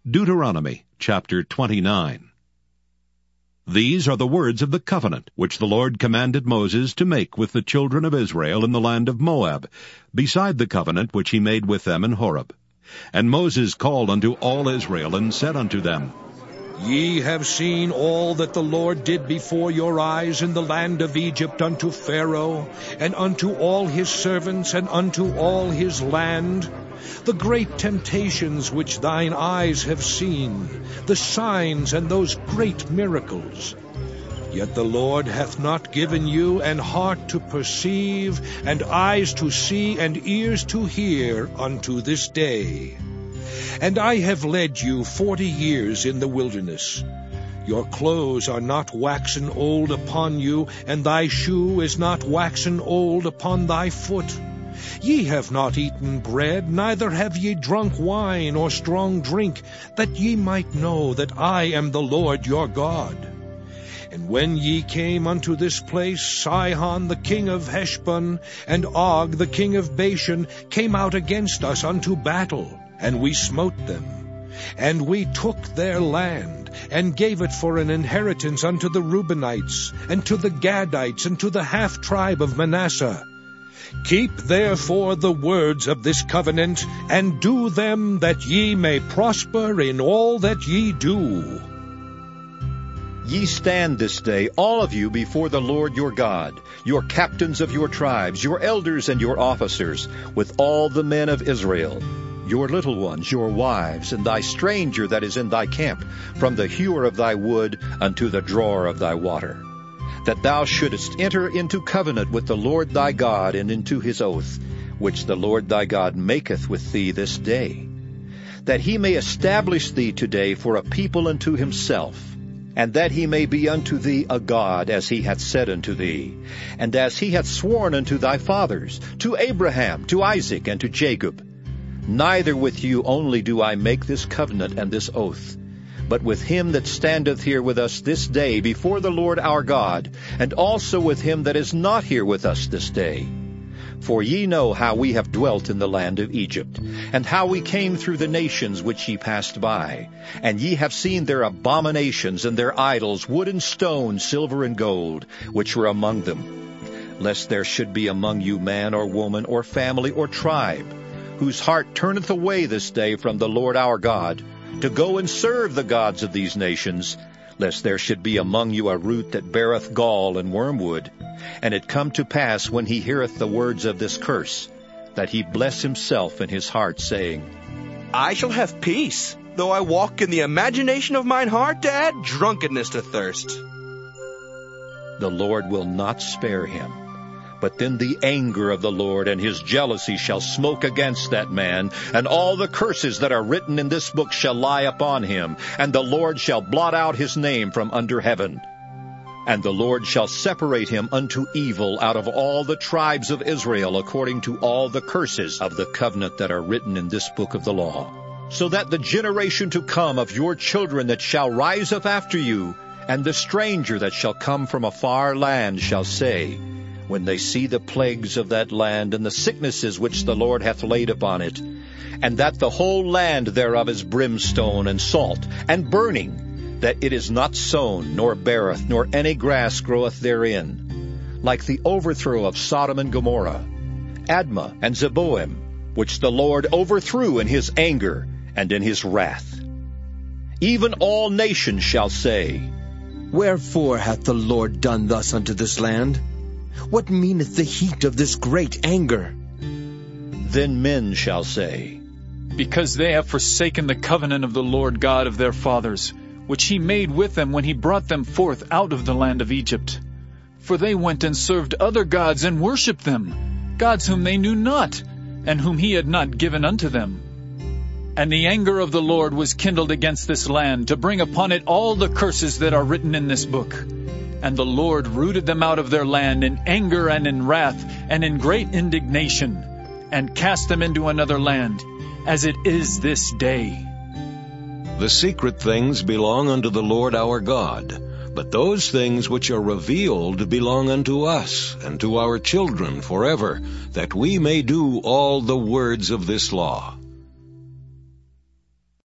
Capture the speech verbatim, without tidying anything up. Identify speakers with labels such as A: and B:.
A: Deuteronomy chapter twenty-nine. These are the words of the covenant which the Lord commanded Moses to make with the children of Israel in the land of Moab, beside the covenant which he made with them in Horeb. And Moses called unto all Israel, and said unto them,
B: Ye have seen all that the Lord did before your eyes in the land of Egypt unto Pharaoh, and unto all his servants, and unto all his land, the great temptations which thine eyes have seen, the signs and those great miracles. Yet the Lord hath not given you an heart to perceive, and eyes to see, and ears to hear unto this day. And I have led you forty years in the wilderness. Your clothes are not waxen old upon you, and thy shoe is not waxen old upon thy foot. Ye have not eaten bread, neither have ye drunk wine or strong drink, that ye might know that I am the Lord your God. And when ye came unto this place, Sihon the king of Heshbon, and Og the king of Bashan, came out against us unto battle, and we smote them. And we took their land, and gave it for an inheritance unto the Reubenites, and to the Gadites, and to the half tribe of Manasseh. Keep therefore the words of this covenant, and do them, that ye may prosper in all that ye do.
C: Ye stand this day, all of you, before the Lord your God, your captains of your tribes, your elders and your officers, with all the men of Israel, your little ones, your wives, and thy stranger that is in thy camp, from the hewer of thy wood unto the drawer of thy water, that thou shouldest enter into covenant with the Lord thy God, and into his oath, which the Lord thy God maketh with thee this day, that he may establish thee today for a people unto himself, and that he may be unto thee a God, as he hath said unto thee, and as he hath sworn unto thy fathers, to Abraham, to Isaac, and to Jacob. Neither with you only do I make this covenant and this oath, but with him that standeth here with us this day before the Lord our God, and also with him that is not here with us this day. For ye know how we have dwelt in the land of Egypt, and how we came through the nations which ye passed by. And ye have seen their abominations and their idols, wood and stone, silver and gold, which were among them. Lest there should be among you man or woman or family or tribe, whose heart turneth away this day from the Lord our God, to go and serve the gods of these nations, lest there should be among you a root that beareth gall and wormwood. And it come to pass, when he heareth the words of this curse, that he bless himself in his heart, saying,
D: I shall have peace, though I walk in the imagination of mine heart to add drunkenness to thirst.
C: The Lord will not spare him. But then the anger of the Lord and his jealousy shall smoke against that man, and all the curses that are written in this book shall lie upon him, and the Lord shall blot out his name from under heaven. And the Lord shall separate him unto evil out of all the tribes of Israel, according to all the curses of the covenant that are written in this book of the law, so that the generation to come of your children that shall rise up after you, and the stranger that shall come from a far land shall say, when they see the plagues of that land, and the sicknesses which the Lord hath laid upon it, and that the whole land thereof is brimstone and salt and burning, that it is not sown, nor beareth, nor any grass groweth therein, like the overthrow of Sodom and Gomorrah, Admah and Zeboim, which the Lord overthrew in his anger and in his wrath. Even all nations shall say,
E: Wherefore hath the Lord done thus unto this land? What meaneth the heat of this great anger?
C: Then men shall say,
F: Because they have forsaken the covenant of the Lord God of their fathers, which he made with them when he brought them forth out of the land of Egypt. For they went and served other gods and worshipped them, gods whom they knew not, and whom he had not given unto them. And the anger of the Lord was kindled against this land, to bring upon it all the curses that are written in this book. And the Lord rooted them out of their land in anger and in wrath and in great indignation, and cast them into another land, as it is this day.
G: The secret things belong unto the Lord our God, but those things which are revealed belong unto us and to our children forever, that we may do all the words of this law.